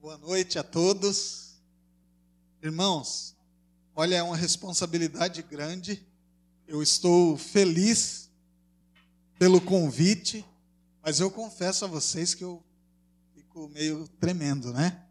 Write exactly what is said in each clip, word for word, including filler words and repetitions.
Boa noite a todos. Irmãos, olha, é uma responsabilidade grande. Eu estou feliz pelo convite, mas eu confesso a vocês que eu fico meio tremendo, né?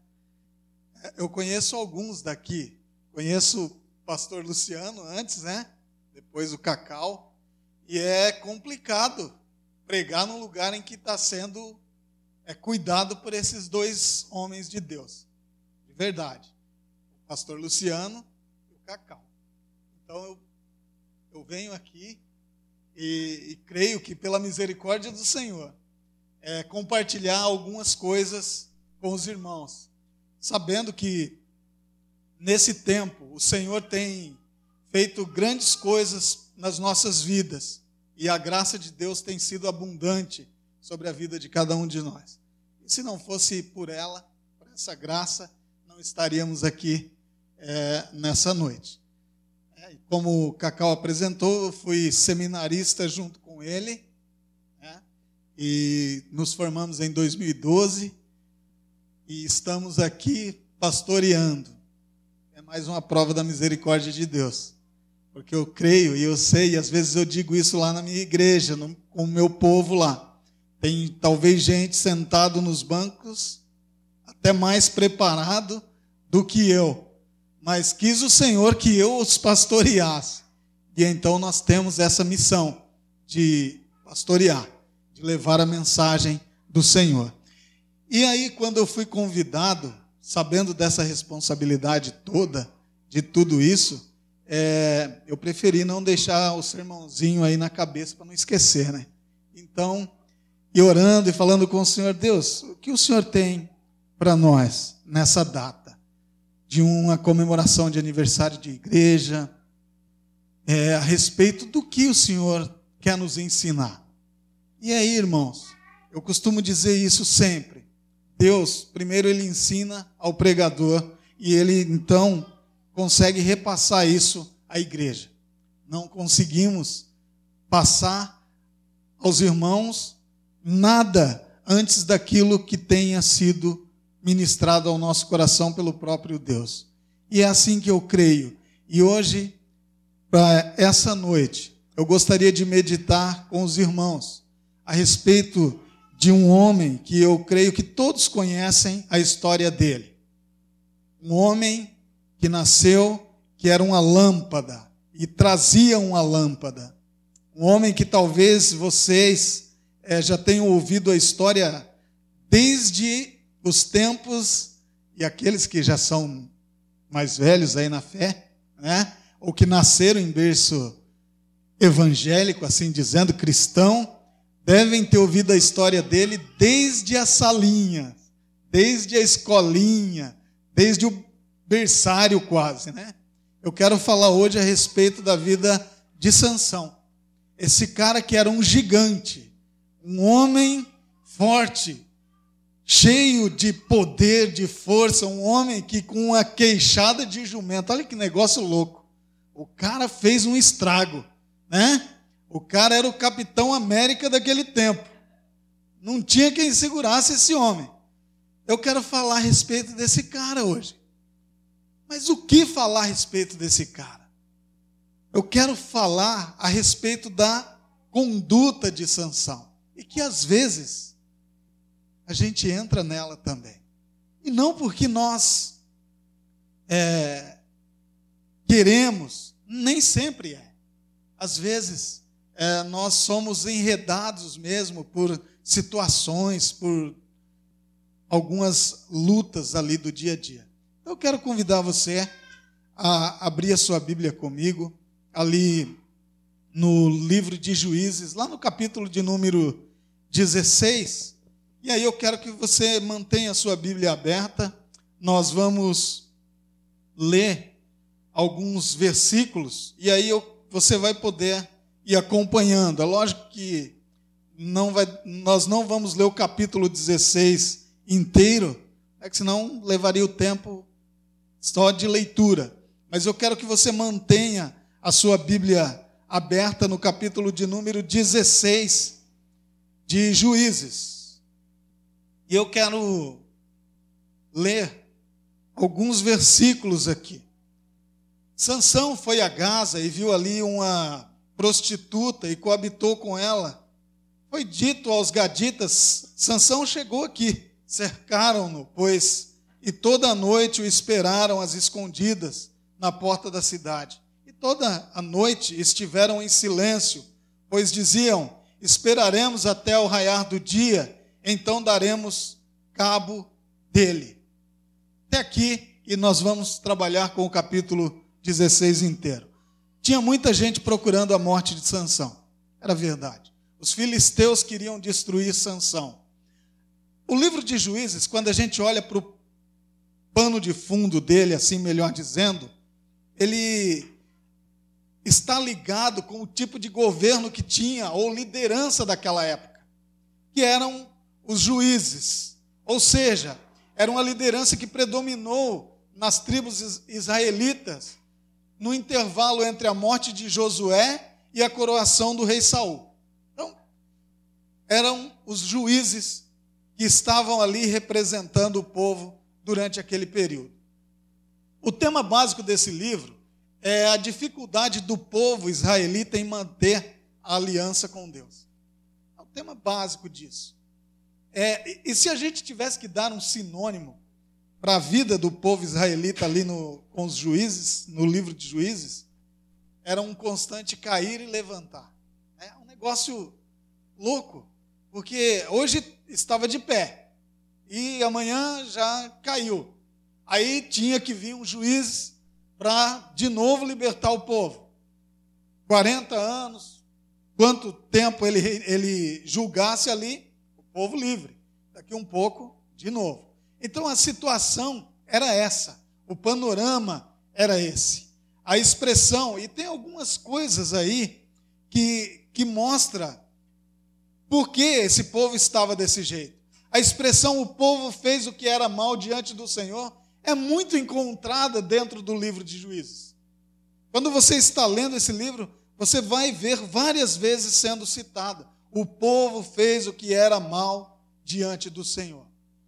Eu conheço alguns daqui. Conheço o pastor Luciano antes, né? Depois o Cacau. E é complicado pregar num lugar em que está sendo é, cuidado por esses dois homens de Deus. De verdade. O pastor Luciano e o Cacau. Então eu, eu venho aqui e, e creio que pela misericórdia do Senhor, é, compartilhar algumas coisas com os irmãos. Sabendo que nesse tempo o Senhor tem feito grandes coisas nas nossas vidas e a graça de Deus tem sido abundante sobre a vida de cada um de nós. E se não fosse por ela, por essa graça, não estaríamos aqui é, nessa noite. É, como o Cacau apresentou, eu fui seminarista junto com ele, né, e nos formamos em dois mil e doze e estamos aqui pastoreando. É mais uma prova da misericórdia de Deus. Porque eu creio e eu sei, e às vezes eu digo isso lá na minha igreja, no, com o meu povo lá. Tem talvez gente sentado nos bancos, até mais preparado do que eu. Mas quis o Senhor que eu os pastoreasse. E então nós temos essa missão de pastorear, de levar a mensagem do Senhor. E aí, quando eu fui convidado, sabendo dessa responsabilidade toda, de tudo isso, É, eu preferi não deixar o sermãozinho aí na cabeça para não esquecer, né? Então, e orando e falando com o Senhor, Deus, o que o Senhor tem para nós nessa data de uma comemoração de aniversário de igreja, é, a respeito do que o Senhor quer nos ensinar? E aí, irmãos, eu costumo dizer isso sempre. Deus, primeiro ele ensina ao pregador e ele então consegue repassar isso à igreja. Não conseguimos passar aos irmãos nada antes daquilo que tenha sido ministrado ao nosso coração pelo próprio Deus. E é assim que eu creio. E hoje, para essa noite, eu gostaria de meditar com os irmãos a respeito de um homem que eu creio que todos conhecem a história dele. Um homem que nasceu, que era uma lâmpada, e trazia uma lâmpada. Um homem que talvez vocês é, já tenham ouvido a história desde os tempos, e aqueles que já são mais velhos aí na fé, né? Ou que nasceram em berço evangélico, assim dizendo, cristão, devem ter ouvido a história dele desde a salinha, desde a escolinha, desde o berçário quase, né? Eu quero falar hoje a respeito da vida de Sansão. Esse cara que era um gigante, um homem forte, cheio de poder, de força, um homem que com uma queixada de jumento, olha que negócio louco. O cara fez um estrago, né? O cara era o Capitão América daquele tempo. Não tinha quem segurasse esse homem. Eu quero falar a respeito desse cara hoje. Mas o que falar a respeito desse cara? Eu quero falar a respeito da conduta de Sansão. E que às vezes a gente entra nela também. E não porque nós é, queremos, nem sempre é. Às vezes é, nós somos enredados mesmo por situações, por algumas lutas ali do dia a dia. Eu quero convidar você a abrir a sua Bíblia comigo, ali no livro de Juízes, lá no capítulo de número dezesseis. E aí eu quero que você mantenha a sua Bíblia aberta. Nós vamos ler alguns versículos, e aí eu, você vai poder ir acompanhando. É lógico que não vai, nós não vamos ler o capítulo dezesseis inteiro, é que senão levaria o tempo só de leitura. Mas eu quero que você mantenha a sua Bíblia aberta no capítulo de número dezesseis de Juízes. E eu quero ler alguns versículos aqui. Sansão foi a Gaza e viu ali uma prostituta e coabitou com ela. Foi dito aos gaditas: Sansão chegou aqui. Cercaram-no, pois, e toda a noite o esperaram às escondidas na porta da cidade. E toda a noite estiveram em silêncio, pois diziam: esperaremos até o raiar do dia, então daremos cabo dele. Até aqui, e nós vamos trabalhar com o capítulo dezesseis inteiro. Tinha muita gente procurando a morte de Sansão. Era verdade. Os filisteus queriam destruir Sansão. O livro de Juízes, quando a gente olha para o pano de fundo dele, assim melhor dizendo, ele está ligado com o tipo de governo que tinha, ou liderança daquela época, que eram os juízes. Ou seja, era uma liderança que predominou nas tribos israelitas, no intervalo entre a morte de Josué e a coroação do rei Saul. Então, eram os juízes que estavam ali representando o povo durante aquele período. O tema básico desse livro é a dificuldade do povo israelita em manter a aliança com Deus. É o tema básico disso. É, e se a gente tivesse que dar um sinônimo para a vida do povo israelita ali no, com os juízes, no livro de Juízes, era um constante cair e levantar. É um negócio louco, porque hoje estava de pé e amanhã já caiu. Aí tinha que vir um juiz para de novo libertar o povo. quarenta anos, quanto tempo ele, ele julgasse ali, o povo livre. Daqui um pouco, de novo. Então a situação era essa, o panorama era esse. A expressão, e tem algumas coisas aí que, que mostra por que esse povo estava desse jeito. A expressão, o povo fez o que era mal diante do Senhor, é muito encontrada dentro do livro de Juízes. Quando você está lendo esse livro, você vai ver várias vezes sendo citada. O povo fez o que era mal diante do Senhor.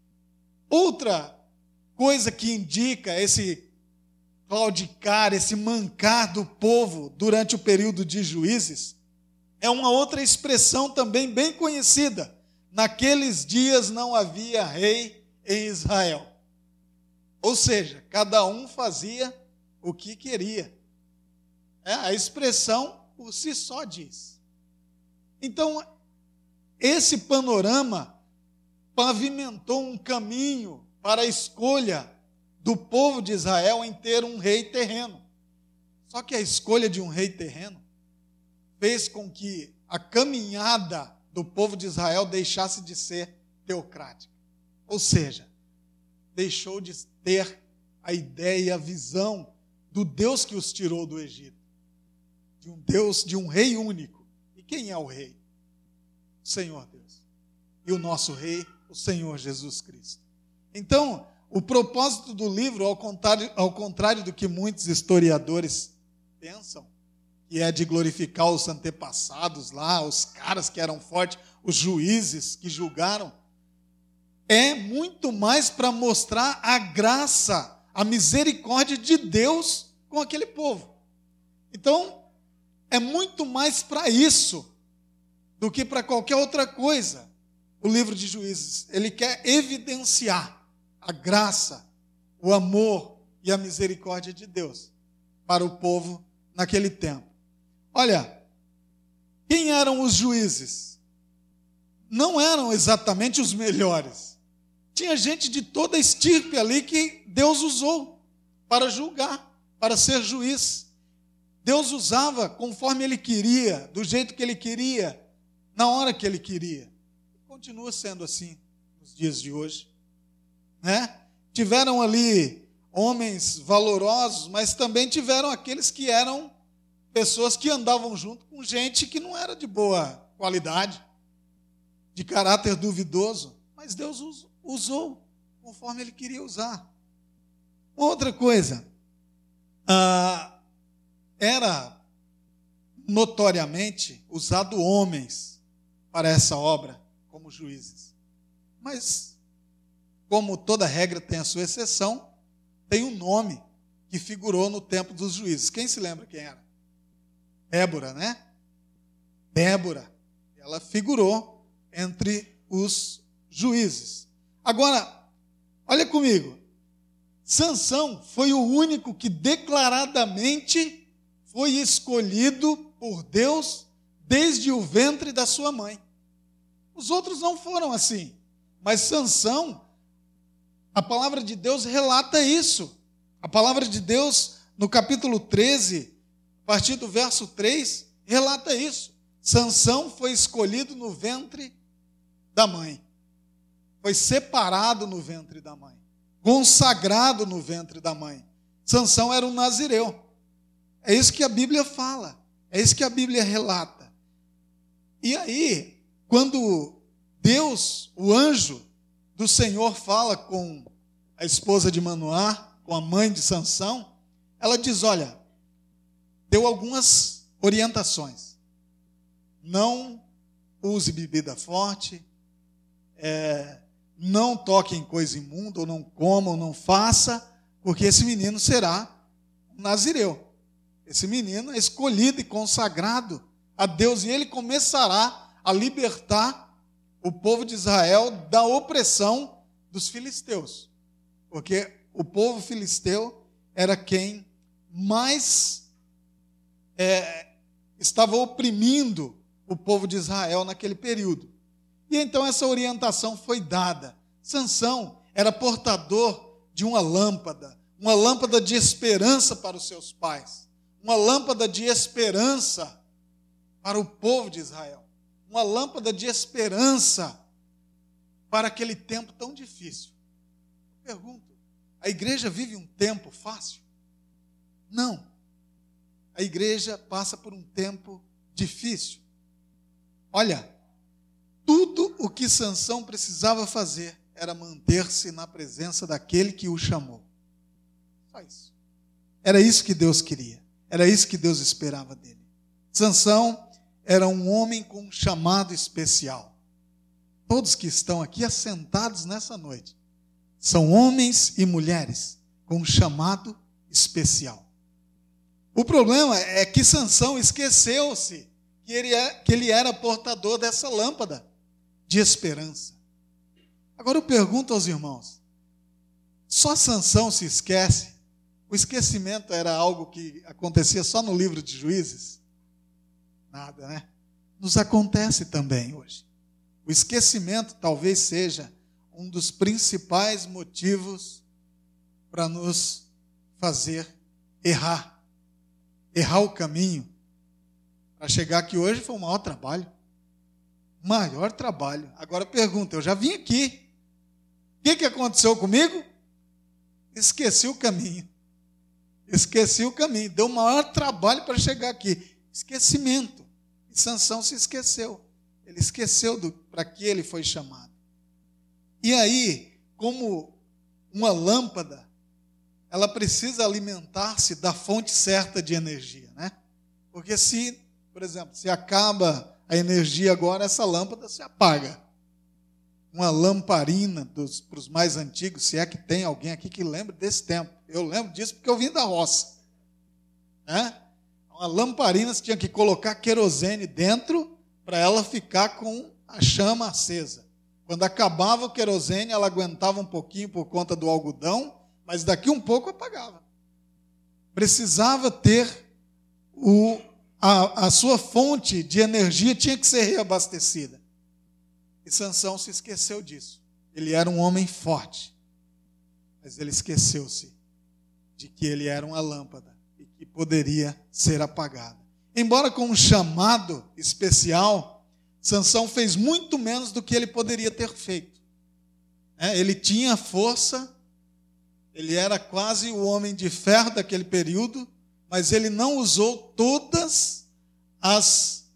Outra coisa que indica esse claudicar, esse mancar do povo durante o período de Juízes, é uma outra expressão também bem conhecida. Naqueles dias não havia rei em Israel. Ou seja, cada um fazia o que queria. É, a expressão por si só diz. Então, esse panorama pavimentou um caminho para a escolha do povo de Israel em ter um rei terreno. Só que a escolha de um rei terreno fez com que a caminhada do povo de Israel deixasse de ser teocrática. Ou seja, deixou de ter a ideia e a visão do Deus que os tirou do Egito. De um Deus, de um rei único. E quem é o rei? O Senhor Deus. E o nosso rei, o Senhor Jesus Cristo. Então, o propósito do livro, ao contrário, ao contrário do que muitos historiadores pensam, que é de glorificar os antepassados lá, os caras que eram fortes, os juízes que julgaram, é muito mais para mostrar a graça, a misericórdia de Deus com aquele povo. Então, é muito mais para isso do que para qualquer outra coisa. O livro de Juízes, ele quer evidenciar a graça, o amor e a misericórdia de Deus para o povo naquele tempo. Olha, quem eram os juízes? Não eram exatamente os melhores. Tinha gente de toda a estirpe ali que Deus usou para julgar, para ser juiz. Deus usava conforme Ele queria, do jeito que Ele queria, na hora que Ele queria. Continua sendo assim nos dias de hoje, né? Tiveram ali homens valorosos, mas também tiveram aqueles que eram pessoas que andavam junto com gente que não era de boa qualidade, de caráter duvidoso, mas Deus usou conforme Ele queria usar. Outra coisa, ah, era notoriamente usado homens para essa obra como juízes. Mas como toda regra tem a sua exceção, tem um nome que figurou no tempo dos juízes. Quem se lembra quem era? Débora, né? Débora. Ela figurou entre os juízes. Agora, olha comigo. Sansão foi o único que declaradamente foi escolhido por Deus desde o ventre da sua mãe. Os outros não foram assim. Mas Sansão, a palavra de Deus relata isso. A palavra de Deus, no capítulo treze, a partir do verso três, relata isso. Sansão foi escolhido no ventre da mãe. Foi separado no ventre da mãe. Consagrado no ventre da mãe. Sansão era um nazireu. É isso que a Bíblia fala. É isso que a Bíblia relata. E aí, quando Deus, o anjo do Senhor, fala com a esposa de Manoá, com a mãe de Sansão, ela diz, olha, deu algumas orientações. Não use bebida forte, é, não toque em coisa imunda, ou não coma, ou não faça, porque esse menino será um nazireu. Esse menino é escolhido e consagrado a Deus, e ele começará a libertar o povo de Israel da opressão dos filisteus. Porque o povo filisteu era quem mais é, estava oprimindo o povo de Israel naquele período. E então essa orientação foi dada. Sansão era portador de uma lâmpada, uma lâmpada de esperança para os seus pais, uma lâmpada de esperança para o povo de Israel, uma lâmpada de esperança para aquele tempo tão difícil. Eu pergunto, a igreja vive um tempo fácil? Não. A igreja passa por um tempo difícil. Olha, tudo o que Sansão precisava fazer era manter-se na presença daquele que o chamou. Só isso. Era isso que Deus queria. Era isso que Deus esperava dele. Sansão era um homem com um chamado especial. Todos que estão aqui assentados nessa noite são homens e mulheres com um chamado especial. O problema é que Sansão esqueceu-se que ele, é, que ele era portador dessa lâmpada de esperança. Agora eu pergunto aos irmãos, só Sansão se esquece? O esquecimento era algo que acontecia só no livro de Juízes? Nada, né? Nos acontece também hoje. O esquecimento talvez seja um dos principais motivos para nos fazer errar. Errar o caminho. Para chegar aqui hoje foi o maior trabalho. Maior trabalho. Agora pergunta, eu já vim aqui. O que, que aconteceu comigo? Esqueci o caminho. Esqueci o caminho. Deu o maior trabalho para chegar aqui. Esquecimento. E Sansão se esqueceu. Ele esqueceu do, para que ele foi chamado. E aí, como uma lâmpada, ela precisa alimentar-se da fonte certa de energia, né? Porque se, por exemplo, se acaba a energia agora, essa lâmpada se apaga. Uma lamparina para os mais antigos, se é que tem alguém aqui que lembra desse tempo. Eu lembro disso porque eu vim da roça. Né? Uma lamparina você tinha que colocar querosene dentro para ela ficar com a chama acesa. Quando acabava o querosene, ela aguentava um pouquinho por conta do algodão, mas daqui um pouco apagava. Precisava ter o, a, a sua fonte de energia, tinha que ser reabastecida. E Sansão se esqueceu disso. Ele era um homem forte, mas ele esqueceu-se de que ele era uma lâmpada e que poderia ser apagada. Embora com um chamado especial, Sansão fez muito menos do que ele poderia ter feito. É, ele tinha força, ele era quase o homem de ferro daquele período, mas ele não usou todas as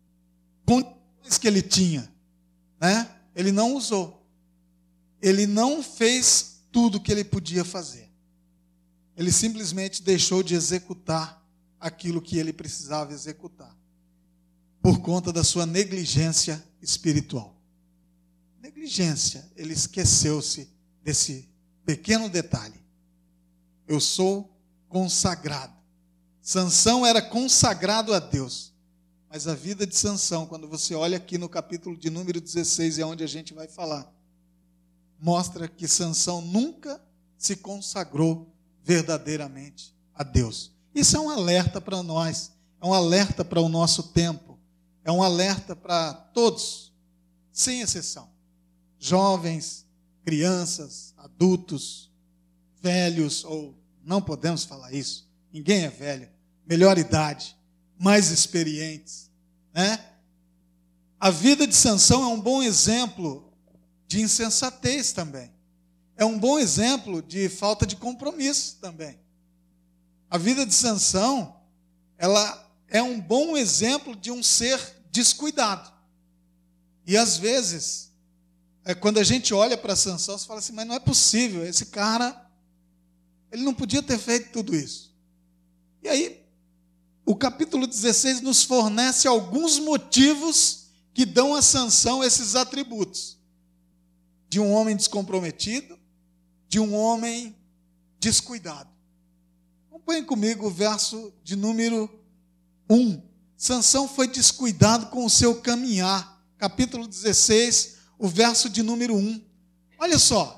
condições que ele tinha. Né? Ele não usou. Ele não fez tudo o que ele podia fazer. Ele simplesmente deixou de executar aquilo que ele precisava executar, por conta da sua negligência espiritual. Negligência, ele esqueceu-se desse pequeno detalhe. Eu sou consagrado. Sansão era consagrado a Deus. Mas a vida de Sansão, quando você olha aqui no capítulo de número dezesseis, é onde a gente vai falar, mostra que Sansão nunca se consagrou verdadeiramente a Deus. Isso é um alerta para nós, é um alerta para o nosso tempo, é um alerta para todos, sem exceção. Jovens, crianças, adultos, velhos, ou não podemos falar isso, ninguém é velho, melhor idade, mais experientes, né? A vida de Sansão é um bom exemplo de insensatez também. É um bom exemplo de falta de compromisso também. A vida de Sansão, ela é um bom exemplo de um ser descuidado. E às vezes, é, quando a gente olha para Sansão, você fala assim, mas não é possível, esse cara, ele não podia ter feito tudo isso. E aí, o capítulo dezesseis nos fornece alguns motivos que dão a Sansão esses atributos. De um homem descomprometido, de um homem descuidado. Acompanhe comigo o verso de número um. Sansão foi descuidado com o seu caminhar. Capítulo dezesseis, o verso de número um. Olha só.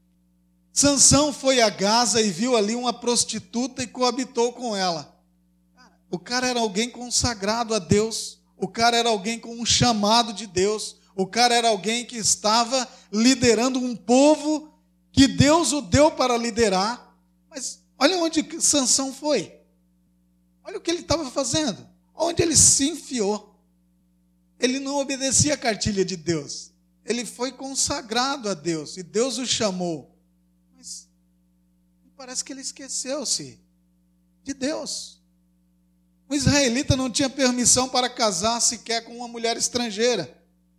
Sansão foi a Gaza e viu ali uma prostituta e coabitou com ela. O cara era alguém consagrado a Deus. O cara era alguém com um chamado de Deus. O cara era alguém que estava liderando um povo que Deus o deu para liderar. Mas olha onde Sansão foi. Olha o que ele estava fazendo. Onde ele se enfiou. Ele não obedecia a cartilha de Deus. Ele foi consagrado a Deus. E Deus o chamou. Mas parece que ele esqueceu-se de Deus. O israelita não tinha permissão para casar sequer com uma mulher estrangeira.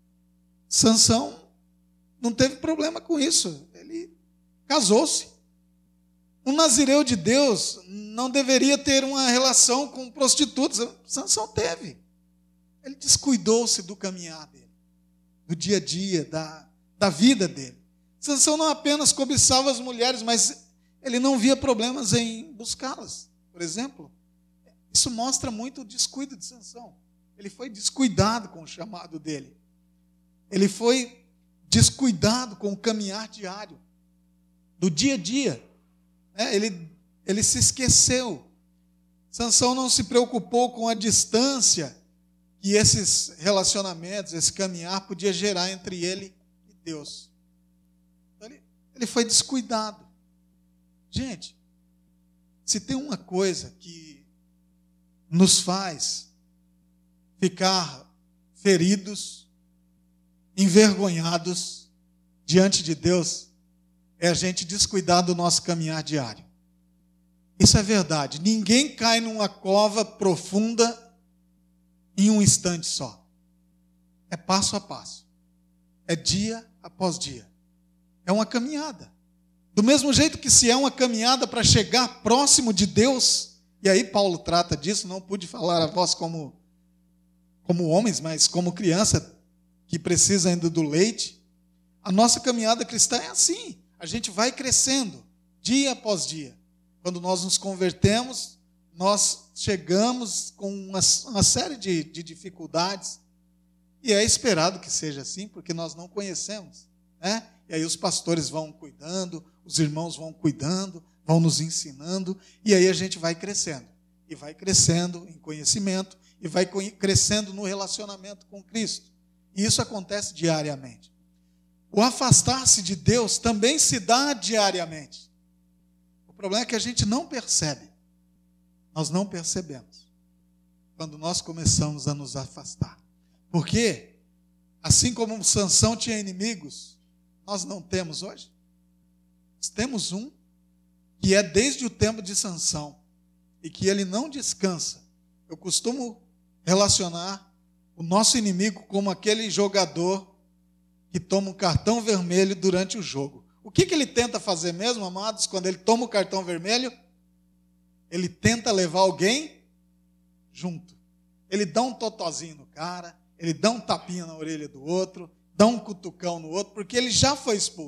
Sansão não teve problema com isso. Ele casou-se. Um nazireu de Deus não deveria ter uma relação com prostitutas. Sansão teve. Ele descuidou-se do caminhar dele, do dia a dia, da, da vida dele. Sansão não apenas cobiçava as mulheres, mas ele não via problemas em buscá-las, por exemplo. Isso mostra muito o descuido de Sansão. Ele foi descuidado com o chamado dele. Ele foi descuidado com o caminhar diário, do dia a dia. É, ele, ele se esqueceu. Sansão não se preocupou com a distância que esses relacionamentos, esse caminhar podia gerar entre ele e Deus. Então, ele, ele foi descuidado. Gente, se tem uma coisa que nos faz ficar feridos, envergonhados diante de Deus, é a gente descuidar do nosso caminhar diário. Isso é verdade. Ninguém cai numa cova profunda em um instante só. É passo a passo. É dia após dia. É uma caminhada. Do mesmo jeito que se é uma caminhada para chegar próximo de Deus, e aí Paulo trata disso, não pude falar a vós como, como homens, mas como criança que precisa ainda do leite. A nossa caminhada cristã é assim. A gente vai crescendo, dia após dia. Quando nós nos convertemos, nós chegamos com uma, uma série de, de dificuldades. E é esperado que seja assim, porque nós não conhecemos, né? E aí os pastores vão cuidando, os irmãos vão cuidando, vão nos ensinando, e aí a gente vai crescendo. E vai crescendo em conhecimento, e vai crescendo no relacionamento com Cristo. E isso acontece diariamente. O afastar-se de Deus também se dá diariamente. O problema é que a gente não percebe. Nós não percebemos quando nós começamos a nos afastar. Porque, assim como Sansão tinha inimigos, nós não temos hoje. Nós temos um que é desde o tempo de Sansão e que ele não descansa. Eu costumo relacionar o nosso inimigo como aquele jogador que toma um cartão vermelho durante o jogo. O que, que ele tenta fazer mesmo, amados, quando ele toma o cartão vermelho? Ele tenta levar alguém junto. Ele dá um totozinho no cara, ele dá um tapinha na orelha do outro, dá um cutucão no outro, porque ele já foi expulso.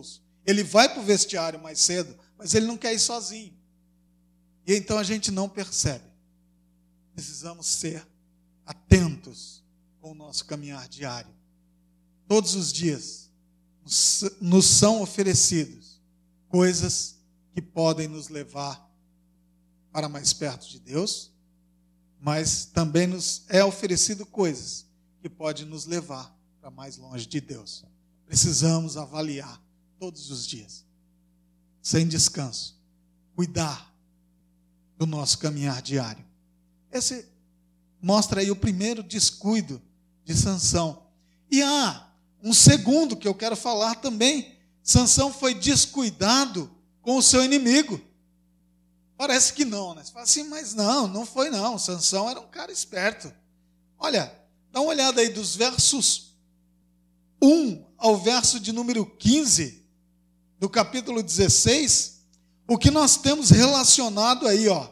Ele vai para o vestiário mais cedo, mas ele não quer ir sozinho. E então a gente não percebe. Precisamos ser atentos com o nosso caminhar diário. Todos os dias nos são oferecidos coisas que podem nos levar para mais perto de Deus, mas também nos é oferecido coisas que podem nos levar para mais longe de Deus. Precisamos avaliar todos os dias, sem descanso, cuidar do nosso caminhar diário. Esse mostra aí o primeiro descuido de Sansão. E há um segundo que eu quero falar também. Sansão foi descuidado com o seu inimigo. Parece que não, né? Você fala assim, mas não, não foi não. Sansão era um cara esperto. Olha, dá uma olhada aí dos versos um ao verso de número quinze, do capítulo dezesseis, o que nós temos relacionado aí, ó.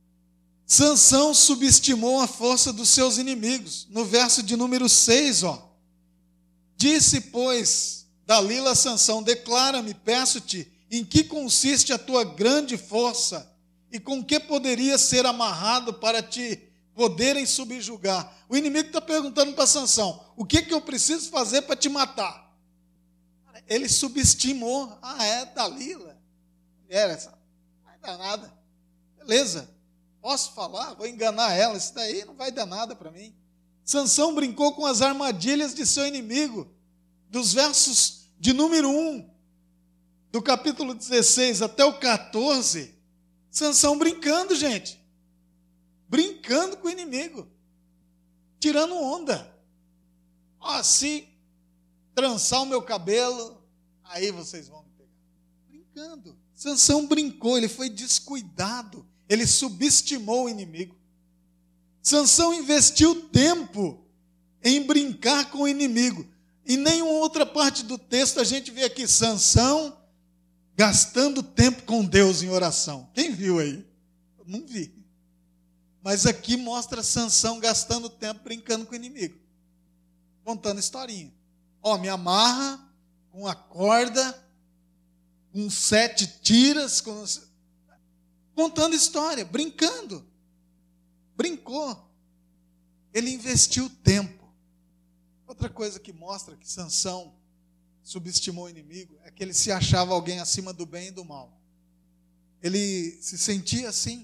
Sansão subestimou a força dos seus inimigos. No verso de número seis, ó. Disse, pois, Dalila a Sansão, declara-me, peço-te, em que consiste a tua grande força e com que poderia ser amarrado para te poderem subjugar. O inimigo está perguntando para Sansão, o que, que eu preciso fazer para te matar? Ele subestimou. Ah, é Dalila? Era essa. Não vai dar nada. Beleza. Posso falar? Vou enganar ela. Isso daí não vai dar nada para mim. Sansão brincou com as armadilhas de seu inimigo. Dos versos de número um, do capítulo dezesseis até o quatorze, Sansão brincando, gente. Brincando com o inimigo. Tirando onda. Ó, se trançar o meu cabelo, aí vocês vão me pegar. Brincando. Sansão brincou, ele foi descuidado. Ele subestimou o inimigo. Sansão investiu tempo em brincar com o inimigo. Em nenhuma outra parte do texto a gente vê aqui Sansão gastando tempo com Deus em oração. Quem viu aí? Eu não vi. Mas aqui mostra Sansão gastando tempo brincando com o inimigo. Contando historinha. Ó, me amarra com a corda, com sete tiras, com... contando história, brincando. Brincou. Ele investiu tempo. Outra coisa que mostra que Sansão subestimou o inimigo é que ele se achava alguém acima do bem e do mal. Ele se sentia assim.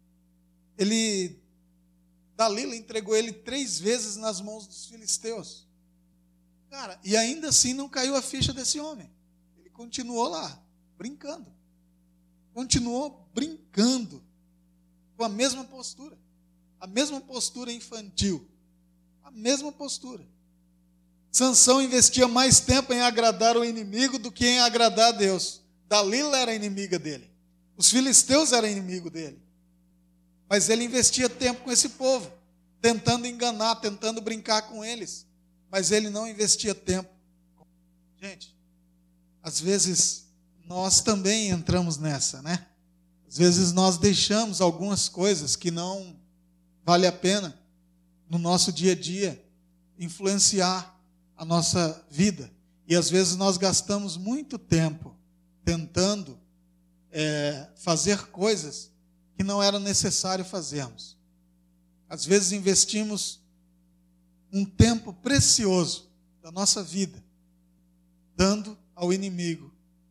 Ele, Dalila entregou ele três vezes nas mãos dos filisteus. Cara, e ainda assim não caiu a ficha desse homem. Ele continuou lá, brincando. Continuou brincando com a mesma postura. A mesma postura infantil. A mesma postura. Sansão investia mais tempo em agradar o inimigo do que em agradar a Deus. Dalila era inimiga dele. Os filisteus eram inimigo dele. Mas ele investia tempo com esse povo, tentando enganar, tentando brincar com eles. Mas ele não investia tempo. Gente, às vezes nós também entramos nessa, né? Às vezes nós deixamos algumas coisas que não vale a pena no nosso dia a dia influenciar a nossa vida. E às vezes nós gastamos muito tempo tentando é, fazer coisas que não era necessário fazermos. Às vezes investimos um tempo precioso da nossa vida dando ao inimigo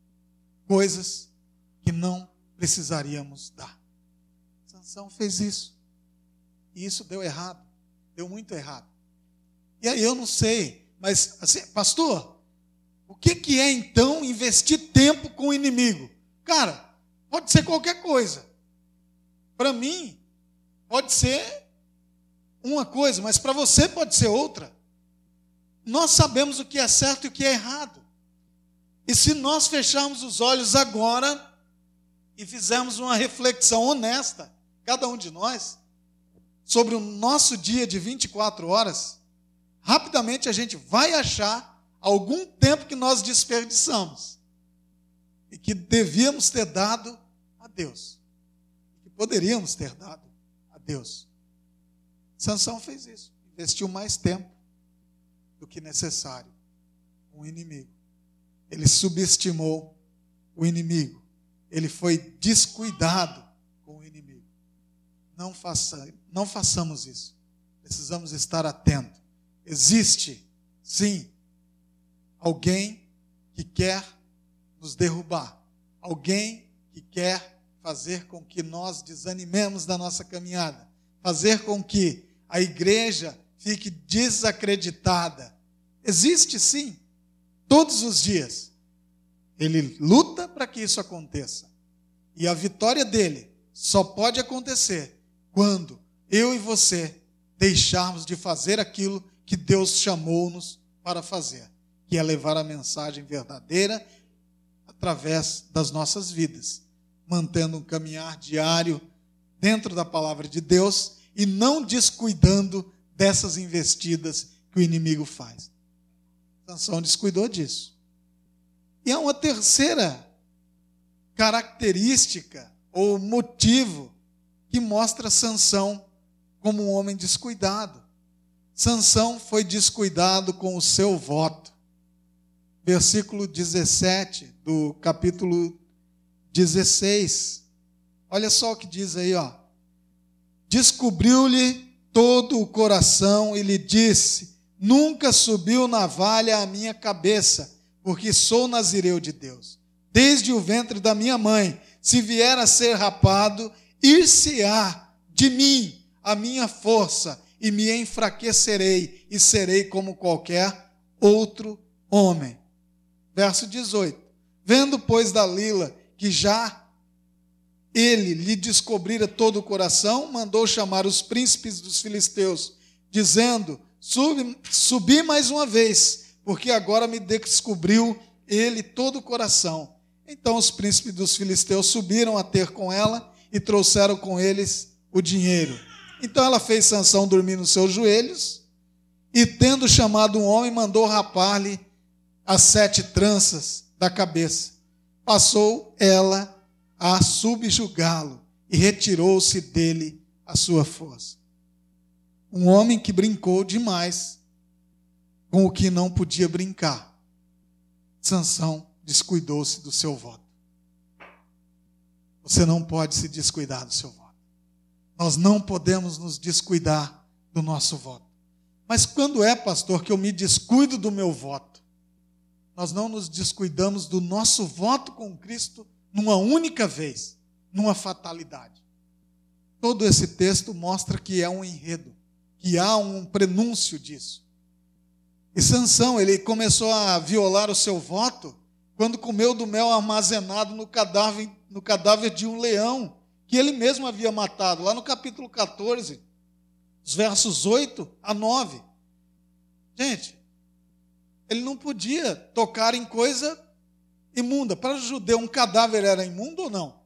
coisas que não precisaríamos dar. Sansão fez isso. E isso deu errado. Deu muito errado. E aí eu não sei, mas assim, pastor, o que, que é então investir tempo com o inimigo? Cara, pode ser qualquer coisa. Para mim, pode ser uma coisa, mas para você pode ser outra. Nós sabemos o que é certo e o que é errado. E se nós fecharmos os olhos agora e fizermos uma reflexão honesta, cada um de nós, sobre o nosso dia de vinte e quatro horas, rapidamente a gente vai achar algum tempo que nós desperdiçamos e que devíamos ter dado a Deus. Que poderíamos ter dado a Deus. Sansão fez isso. Investiu mais tempo do que necessário com o inimigo. Ele subestimou o inimigo. Ele foi descuidado com o inimigo. Não faça, não façamos isso. Precisamos estar atentos. Existe, sim, alguém que quer nos derrubar. Alguém que quer fazer com que nós desanimemos da nossa caminhada. Fazer com que a igreja fique desacreditada. Existe, sim, todos os dias. Ele luta para que isso aconteça. E a vitória dele só pode acontecer quando eu e você deixarmos de fazer aquilo que Deus chamou-nos para fazer, que é levar a mensagem verdadeira através das nossas vidas, mantendo um caminhar diário dentro da palavra de Deus e não descuidando dessas investidas que o inimigo faz. Sansão descuidou disso. E há uma terceira característica ou motivo que mostra Sansão como um homem descuidado. Sansão foi descuidado com o seu voto. Versículo dezessete do capítulo dezesseis. Olha só o que diz aí, ó. Descobriu-lhe todo o coração e lhe disse: nunca subiu navalha à minha cabeça, porque sou nazireu de Deus. Desde o ventre da minha mãe, se vier a ser rapado, ir-se-á de mim a minha força, e me enfraquecerei, e serei como qualquer outro homem. Verso dezoito. Vendo, pois, Dalila que já ele lhe descobrira todo o coração, mandou chamar os príncipes dos filisteus, dizendo: Subi, subi mais uma vez, porque agora me descobriu ele todo o coração. Então os príncipes dos filisteus subiram a ter com ela e trouxeram com eles o dinheiro. Então ela fez Sansão dormir nos seus joelhos e, tendo chamado um homem, mandou rapar-lhe as sete tranças da cabeça. Passou ela a subjugá-lo e retirou-se dele a sua força. Um homem que brincou demais com o que não podia brincar. Sansão descuidou-se do seu voto. Você não pode se descuidar do seu voto. Nós não podemos nos descuidar do nosso voto. Mas quando é, pastor, que eu me descuido do meu voto? Nós não nos descuidamos do nosso voto com Cristo numa única vez, numa fatalidade. Todo esse texto mostra que é um enredo, que há um prenúncio disso. E Sansão, ele começou a violar o seu voto quando comeu do mel armazenado no cadáver, no cadáver de um leão, que ele mesmo havia matado, lá no capítulo catorze, os versos oito a nove. Gente, ele não podia tocar em coisa imunda. Para o judeu, um cadáver era imundo ou não?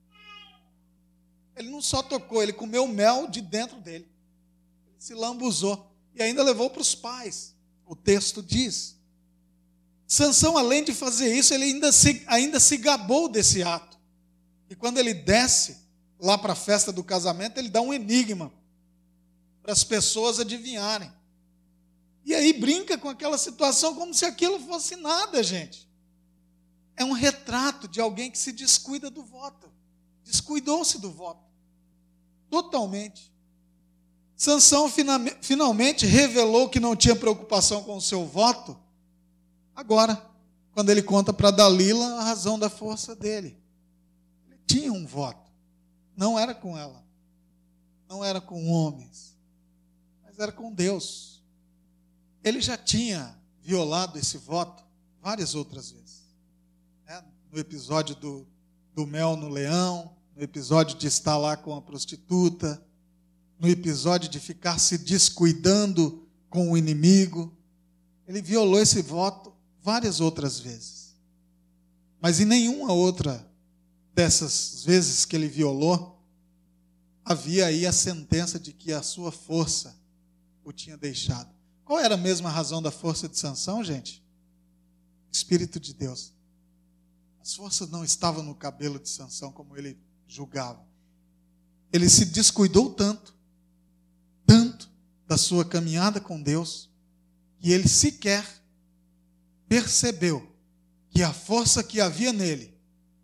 Ele não só tocou, ele comeu mel de dentro dele. Ele se lambuzou e ainda levou para os pais. O texto diz. Sansão, além de fazer isso, ele ainda se, ainda se gabou desse ato. E quando ele desce lá para a festa do casamento, ele dá um enigma para as pessoas adivinharem. E aí brinca com aquela situação como se aquilo fosse nada, gente. É um retrato de alguém que se descuida do voto. Descuidou-se do voto. Totalmente. Sansão finalmente revelou que não tinha preocupação com o seu voto. Agora, quando ele conta para Dalila a razão da força dele. Ele tinha um voto. Não era com ela. Não era com homens. Mas era com Deus. Ele já tinha violado esse voto várias outras vezes. Né? No episódio do, do mel no leão, no episódio de estar lá com a prostituta, no episódio de ficar se descuidando com o inimigo. Ele violou esse voto várias outras vezes. Mas em nenhuma outra dessas vezes que ele violou, havia aí a sentença de que a sua força o tinha deixado. Qual era mesmo a razão da força de Sansão, gente? Espírito de Deus. As forças não estavam no cabelo de Sansão como ele julgava. Ele se descuidou tanto, tanto da sua caminhada com Deus, que ele sequer percebeu que a força que havia nele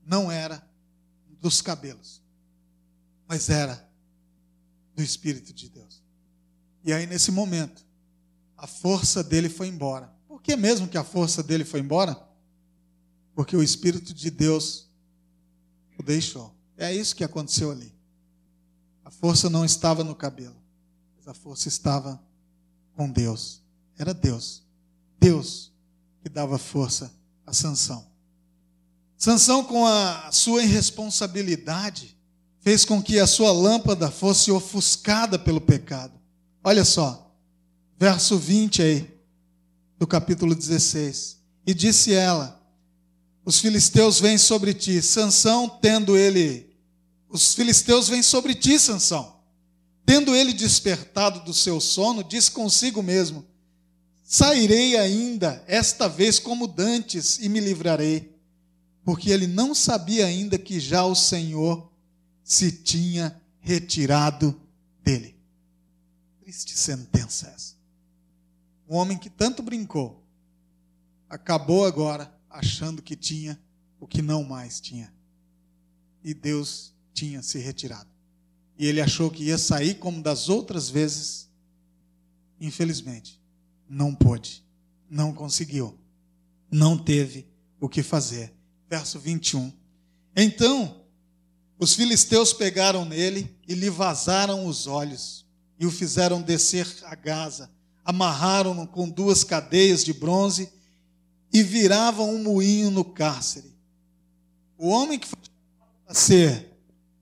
não era dos cabelos, mas era do Espírito de Deus. E aí, nesse momento, a força dele foi embora. Por que mesmo que a força dele foi embora? Porque o Espírito de Deus o deixou. É isso que aconteceu ali. A força não estava no cabelo, mas a força estava com Deus. Era Deus. Deus que dava força a Sansão. Sansão, com a sua irresponsabilidade, fez com que a sua lâmpada fosse ofuscada pelo pecado. Olha só, verso vinte aí, do capítulo dezesseis. E disse ela: os filisteus vêm sobre ti. Sansão, tendo ele... Os filisteus vêm sobre ti, Sansão. Tendo ele despertado do seu sono, disse consigo mesmo: sairei ainda, esta vez como dantes, e me livrarei. Porque ele não sabia ainda que já o Senhor se tinha retirado dele. Triste sentença essa. Um homem que tanto brincou, acabou agora achando que tinha o que não mais tinha. E Deus tinha se retirado. E ele achou que ia sair como das outras vezes. Infelizmente, não pôde, não conseguiu, não teve o que fazer. Verso vinte e um. Então, os filisteus pegaram nele e lhe vazaram os olhos e o fizeram descer a Gaza. Amarraram-no com duas cadeias de bronze e viravam um moinho no cárcere. O homem que foi a ser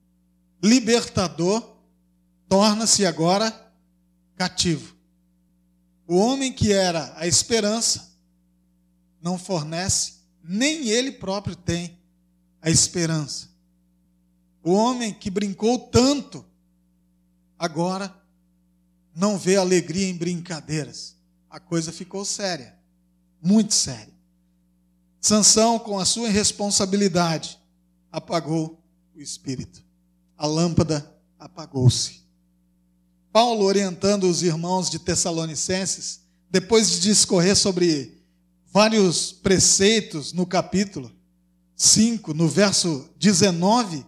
libertador torna-se agora cativo. O homem que era a esperança não fornece, nem ele próprio tem a esperança. O homem que brincou tanto, agora não vê alegria em brincadeiras. A coisa ficou séria, muito séria. Sansão, com a sua irresponsabilidade, apagou o espírito. A lâmpada apagou-se. Paulo, orientando os irmãos de Tessalonicenses, depois de discorrer sobre vários preceitos no capítulo cinco, no verso dezenove,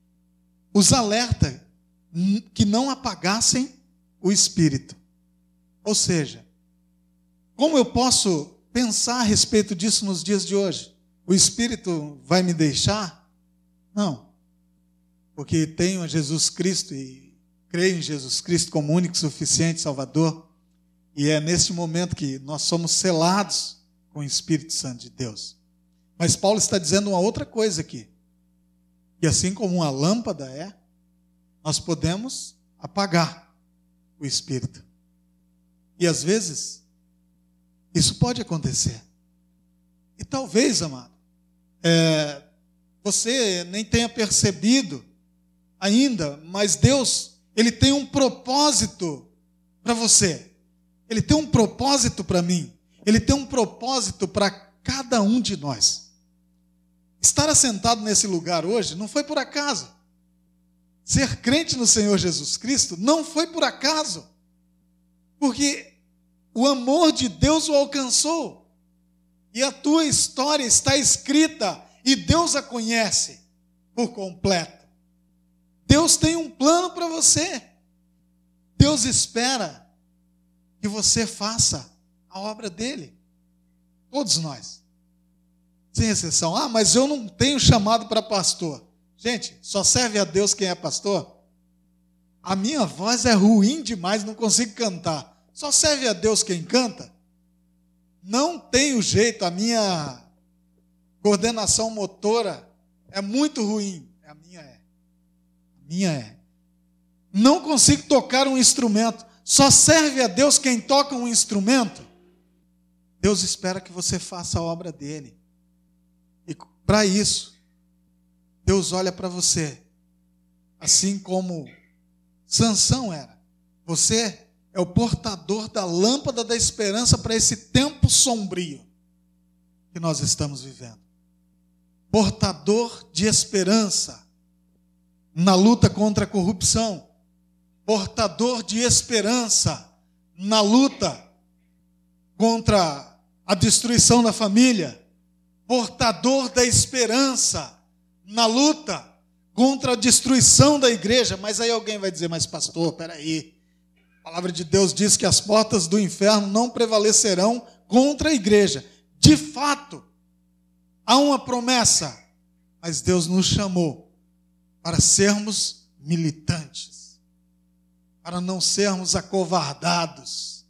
os alerta que não apagassem o espírito. Ou seja, como eu posso pensar a respeito disso nos dias de hoje? O espírito vai me deixar? Não. Porque tenho a Jesus Cristo e creio em Jesus Cristo como único, suficiente Salvador. E é neste momento que nós somos selados com o Espírito Santo de Deus. Mas Paulo está dizendo uma outra coisa aqui. Que assim como uma lâmpada é, nós podemos apagar o Espírito. E às vezes, isso pode acontecer. E talvez, amado, é, você nem tenha percebido ainda, mas Deus, Ele tem um propósito para você. Ele tem um propósito para mim. Ele tem um propósito para cada um de nós. Estar assentado nesse lugar hoje não foi por acaso. Ser crente no Senhor Jesus Cristo não foi por acaso. Porque o amor de Deus o alcançou. E a tua história está escrita e Deus a conhece por completo. Deus tem um plano para você. Deus espera que você faça a obra dele. Todos nós. Sem exceção. Ah, mas eu não tenho chamado para pastor. Gente, só serve a Deus quem é pastor? A minha voz é ruim demais, não consigo cantar. Só serve a Deus quem canta? Não tenho jeito, a minha coordenação motora é muito ruim. A minha é. A minha é. Não consigo tocar um instrumento. Só serve a Deus quem toca um instrumento? Deus espera que você faça a obra dele. E para isso, Deus olha para você, assim como Sansão era. Você é o portador da lâmpada da esperança para esse tempo sombrio que nós estamos vivendo. Portador de esperança na luta contra a corrupção. Portador de esperança na luta contra a destruição da família. Portador da esperança na luta contra a destruição da igreja. Mas aí alguém vai dizer, mas pastor, peraí, a palavra de Deus diz que as portas do inferno não prevalecerão contra a igreja. De fato, há uma promessa, mas Deus nos chamou para sermos militantes, para não sermos acovardados.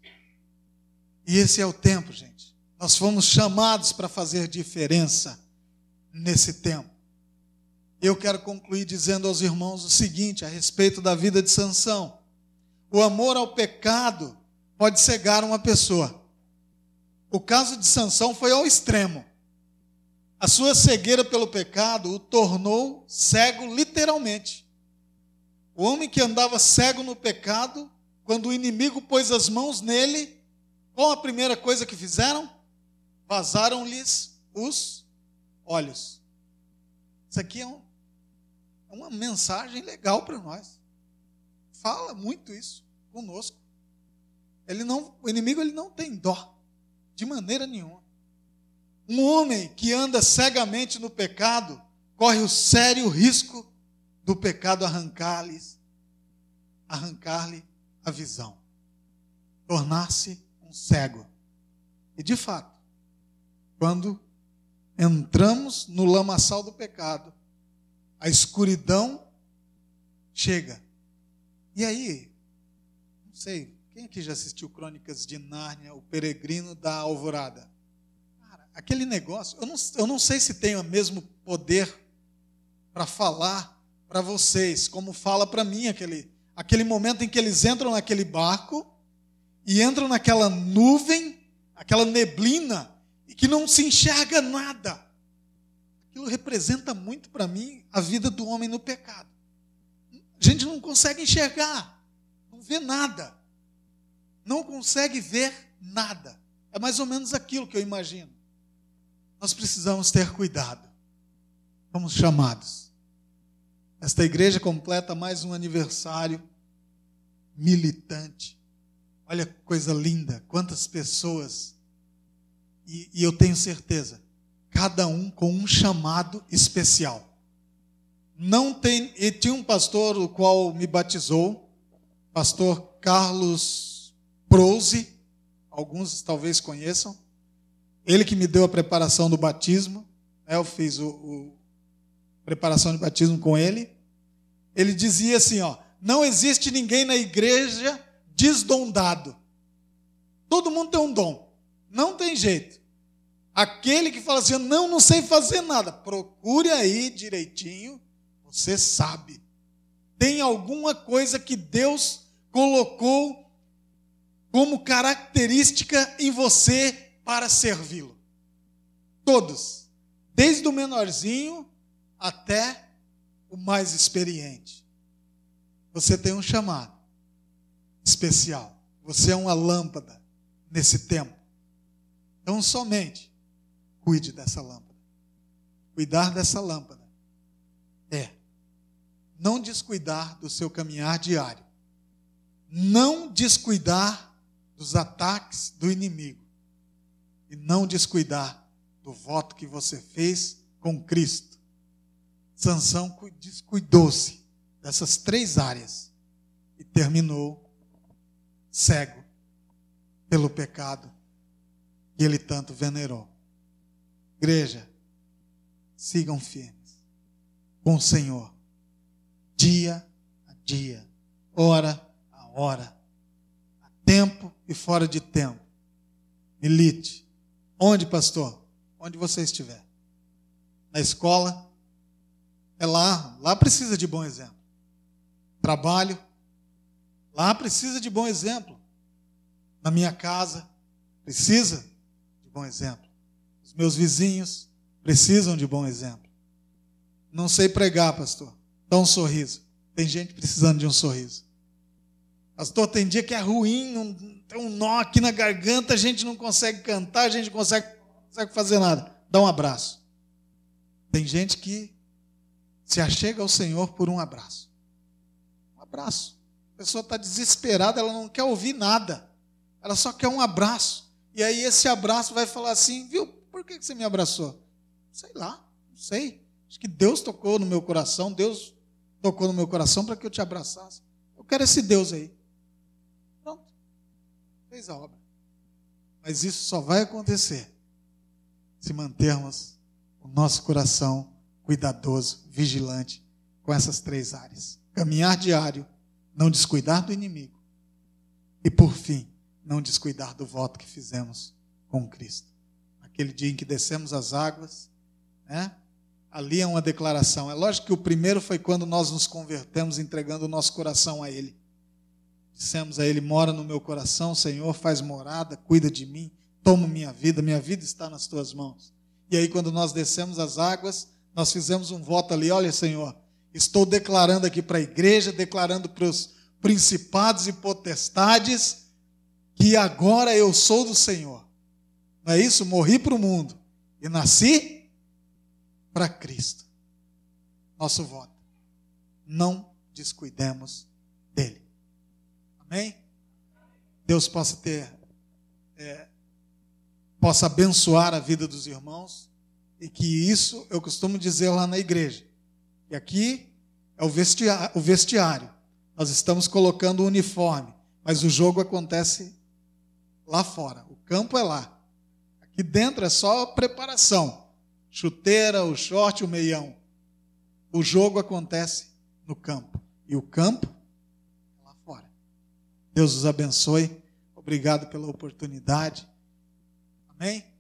E esse é o tempo, gente. Nós fomos chamados para fazer diferença nesse tempo. Eu quero concluir dizendo aos irmãos o seguinte, a respeito da vida de Sansão. O amor ao pecado pode cegar uma pessoa. O caso de Sansão foi ao extremo. A sua cegueira pelo pecado o tornou cego literalmente. O homem que andava cego no pecado, quando o inimigo pôs as mãos nele, qual a primeira coisa que fizeram? Vazaram-lhes os olhos. Isso aqui é, um, é uma mensagem legal para nós. Fala muito isso conosco. Ele não, o inimigo ele não tem dó, de maneira nenhuma. Um homem que anda cegamente no pecado, corre o sério risco do pecado arrancar-lhe, arrancar-lhe a visão. Tornar-se um cego. E de fato, quando entramos no lamaçal do pecado, a escuridão chega. E aí, não sei, quem aqui já assistiu Crônicas de Nárnia, o Peregrino da Alvorada? Cara, aquele negócio, eu não, eu não sei se tem o mesmo poder para falar para vocês, como fala para mim aquele, aquele momento em que eles entram naquele barco e entram naquela nuvem, aquela neblina, e que não se enxerga nada. Aquilo representa muito para mim a vida do homem no pecado. A gente não consegue enxergar, não vê nada, não consegue ver nada. É mais ou menos aquilo que eu imagino. Nós precisamos ter cuidado. Fomos chamados. Esta igreja completa mais um aniversário militante. Olha que coisa linda, quantas pessoas. E, e eu tenho certeza, cada um com um chamado especial. Não tem, e tinha um pastor o qual me batizou, pastor Carlos Prose, alguns talvez conheçam, ele que me deu a preparação do batismo, né, eu fiz o, o preparação de batismo com ele. Ele dizia assim, ó, não existe ninguém na igreja desdondado. Todo mundo tem um dom, não tem jeito. Aquele que fala assim, não, não sei fazer nada, procure aí direitinho. Você sabe, tem alguma coisa que Deus colocou como característica em você para servi-lo. Todos, desde o menorzinho até o mais experiente. Você tem um chamado especial. Você é uma lâmpada nesse tempo. Então, somente cuide dessa lâmpada. Cuidar dessa lâmpada é não descuidar do seu caminhar diário. Não descuidar dos ataques do inimigo. E não descuidar do voto que você fez com Cristo. Sansão descuidou-se dessas três áreas e terminou cego pelo pecado que ele tanto venerou. Igreja, sigam firmes com o Senhor, dia a dia, hora a hora, a tempo e fora de tempo. Milite. Onde, pastor? Onde você estiver. Na escola, é lá, lá precisa de bom exemplo. Trabalho, lá precisa de bom exemplo. Na minha casa, precisa de bom exemplo. Os meus vizinhos precisam de bom exemplo. Não sei pregar, pastor. Dá um sorriso. Tem gente precisando de um sorriso. Pastor, tem dia que é ruim, não, tem um nó aqui na garganta, a gente não consegue cantar, a gente não consegue, não consegue fazer nada. Dá um abraço. Tem gente que se achega ao Senhor por um abraço. Um abraço. A pessoa está desesperada, ela não quer ouvir nada. Ela só quer um abraço. E aí esse abraço vai falar assim, viu, por que você me abraçou? Sei lá, não sei. Acho que Deus tocou no meu coração, Deus tocou no meu coração para que eu te abraçasse. Eu quero esse Deus aí. Pronto. Fez a obra. Mas isso só vai acontecer se mantermos o nosso coração cuidadoso, vigilante com essas três áreas. Caminhar diário, não descuidar do inimigo e, por fim, não descuidar do voto que fizemos com Cristo. Aquele dia em que descemos as águas, né? Ali é uma declaração. É lógico que o primeiro foi quando nós nos convertemos, entregando o nosso coração a Ele. Dissemos a Ele: mora no meu coração, Senhor, faz morada, cuida de mim, toma minha vida, minha vida está nas tuas mãos. E aí, quando nós descemos as águas, nós fizemos um voto ali: olha, Senhor, estou declarando aqui para a igreja, declarando para os principados e potestades, que agora eu sou do Senhor. Não é isso? Morri para o mundo e nasci para Cristo. Nosso voto: não descuidemos dele. Amém? Deus possa ter, é, possa abençoar a vida dos irmãos, e que isso, eu costumo dizer lá na igreja, que aqui é o vestiário, o vestiário. Nós estamos colocando o uniforme, mas o jogo acontece lá fora. O campo é lá. Aqui dentro é só preparação. Chuteira, o short, o meião. O jogo acontece no campo. E o campo é lá fora. Deus os abençoe. Obrigado pela oportunidade. Amém?